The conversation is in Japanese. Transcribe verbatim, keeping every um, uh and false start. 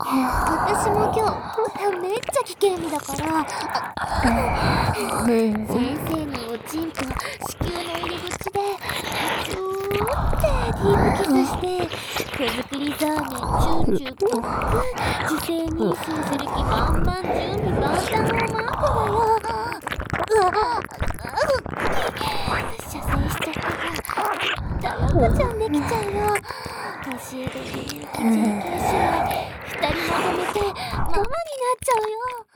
私も今日めっちゃ危険だから、先生におちんぽ子宮の入り口でチューってディープキスして、手作りザーメンチューチューコック、受精妊娠する気満々準備万端のマークだよ。うわ射精しちゃったら大赤ちゃんできちゃうよ。教え子不人気じゅうきゅう姉妹ふたりまとめてママになっちゃうよ。